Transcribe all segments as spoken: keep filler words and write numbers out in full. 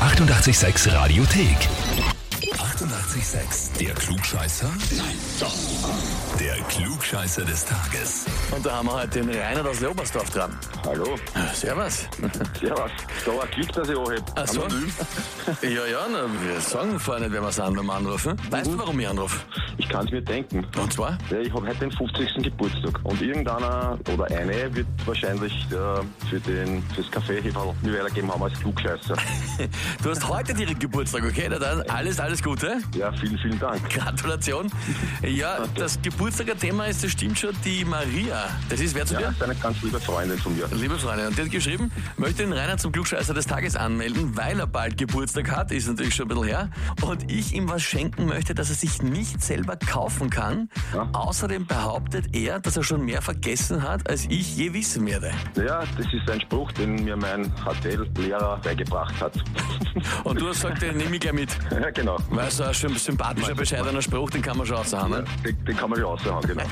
achtundachtzig Komma sechs Radiothek. achtundachtzig Komma sechs. Der Klugscheißer? Nein, doch. Der Klugscheißer des Tages. Und da haben wir heute den Reinhard aus Leobersdorf dran. Hallo. Servus. Servus. Da war Glück, dass ich anhebe. Ach so. Ja, ja, na, wir sagen vorher nicht, wer wir sind beim Anrufen. Weißt du, warum ich anrufe? Ich kann es mir denken. Und zwar? Ja, ich habe heute den fünfzigsten Geburtstag. Und irgendeiner oder eine wird wahrscheinlich äh, für den fürs Kaffeeheferl mir weitergeben haben als Klugscheißer. Du hast heute direkt Geburtstag, okay? Na dann alles, alles Gute. Ja, vielen, vielen Dank. Gratulation. Ja, das Geburtstager-Thema ist, das stimmt schon, die Maria. Das ist wer zu Ja, dir? das ist eine ganz liebe Freundin von mir. Liebe Freundin, und die hat geschrieben, möchte den Reinhard zum Klugscheißer des Tages anmelden, weil er bald Geburtstag hat, ist natürlich schon ein bisschen her, und ich ihm was schenken möchte, das er sich nicht selber kaufen kann. Ja. Außerdem behauptet er, dass er schon mehr vergessen hat, als ich je wissen werde. Ja, das ist ein Spruch, den mir mein H T L-Lehrer beigebracht hat. Und du hast gesagt, den nehme ich gleich mit. Ja, genau. Weil so ein schön sympathischer, bescheidener Spruch, den kann man schon raushauen. Ja, Ne? den, den kann man ja raushauen, genau.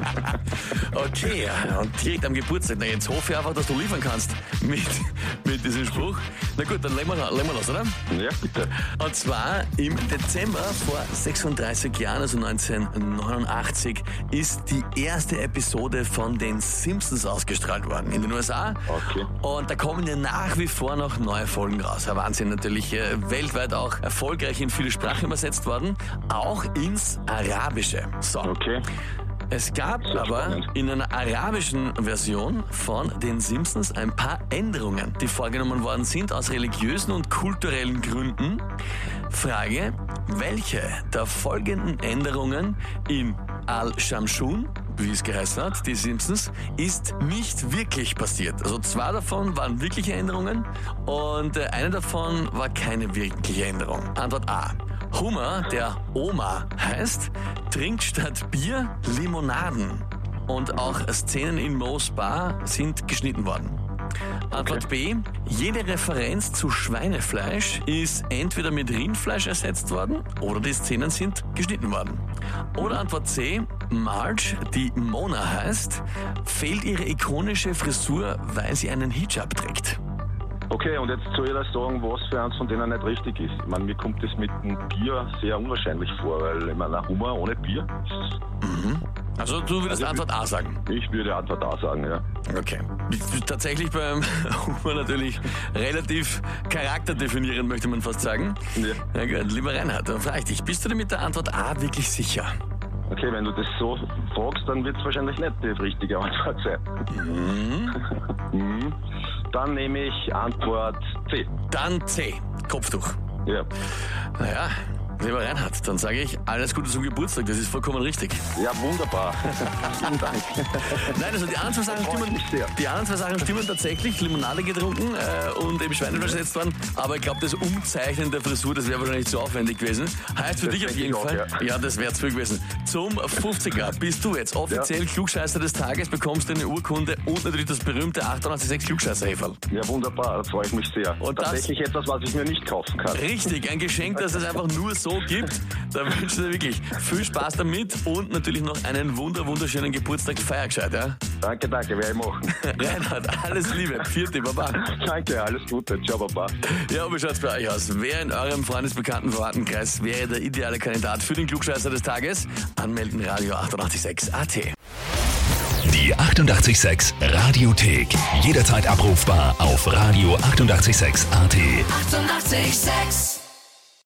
Okay, und direkt am Geburtstag. Na, jetzt hoffe ich einfach, dass du liefern kannst mit, mit diesem Spruch. Na gut, dann legen wir, legen wir los, oder? Ja, bitte. Und zwar im Dezember vor sechsunddreißig Jahren, also neunzehnhundertneunundachtzig, ist die erste Episode von den Simpsons ausgestrahlt worden in den U S A. Okay. Und da kommen ja nach wie vor noch neue Folgen raus. Ein Wahnsinn, natürlich äh, weltweit auch erfolgreich in viele Sprachen übersetzt worden, auch ins Arabische. So. Okay. Es gab Sehr aber spannend. in einer arabischen Version von den Simpsons ein paar Änderungen, die vorgenommen worden sind aus religiösen und kulturellen Gründen. Frage, welche der folgenden Änderungen in Al-Shamshun, wie es geheißen hat, die Simpsons, ist nicht wirklich passiert? Also zwei davon waren wirkliche Änderungen und äh, eine davon war keine wirkliche Änderung. Antwort A. Homer, der Oma heißt, trinkt statt Bier Limonaden. Und auch Szenen in Moe's Bar sind geschnitten worden. Antwort B. Jede Referenz zu Schweinefleisch ist entweder mit Rindfleisch ersetzt worden oder die Szenen sind geschnitten worden. Oder Antwort C. Marge, die Mona heißt, fehlt ihre ikonische Frisur, weil sie einen Hijab trägt. Okay, und jetzt soll ich das sagen, was für eins von denen nicht richtig ist. Ich meine, mir kommt das mit dem Bier sehr unwahrscheinlich vor, weil ich meine, ein Hummer ohne Bier. Mhm. Also du würdest Also, Antwort A sagen? Ich würde Antwort A sagen, ja. Okay. Tatsächlich beim Humor natürlich relativ charakterdefinierend, möchte man fast sagen. Ja. Na gut, lieber Reinhard, dann frage ich dich, bist du dir mit der Antwort A wirklich sicher? Okay, wenn du das so fragst, dann wird es wahrscheinlich nicht die richtige Antwort sein. Mhm. Mhm. Dann nehme ich Antwort C. Dann C, Kopftuch. Ja. Naja, lieber Reinhard, dann sage ich alles Gute zum Geburtstag, das ist vollkommen richtig. Ja, wunderbar. Vielen Dank. Nein, also die anderen zwei Sachen Freut stimmen, mich sehr. die anderen zwei Sachen stimmen tatsächlich, Limonade getrunken äh, und eben Schweinefleisch ersetzt worden, aber ich glaube, das Umzeichnen der Frisur, das wäre wahrscheinlich zu aufwendig gewesen. Heißt für Das dich auf denke jeden ich auch, Fall, ja. ja, das wäre zu viel gewesen. Zum fünfziger bist du jetzt offiziell Klugscheißer des Tages, bekommst eine Urkunde und natürlich das berühmte achtundachtzig Komma sechs Klugscheißer-Heferl. Ja, wunderbar. Da freue ich mich sehr. Und das- Tatsächlich etwas, was ich mir nicht kaufen kann. Richtig, ein Geschenk, das es einfach nur so gibt. Da wünsche ich dir wirklich viel Spaß damit und natürlich noch einen wunder wunderschönen Geburtstag. Feier gescheit, ja? Danke, danke, werde ich machen. Reinhard, alles Liebe. Vierte, Baba. Danke, alles Gute. Ciao, Baba. Ja, und wie schaut's bei euch aus? Wer in eurem Freundesbekannten Verwandtenkreis wäre der ideale Kandidat für den Klugscheißer des Tages? Anmelden, Radio achtundachtzig Komma sechs A T. Die achtundachtzig Komma sechs Radiothek. Jederzeit abrufbar auf Radio achtundachtzig Komma sechs A T. achtundachtzig Komma sechs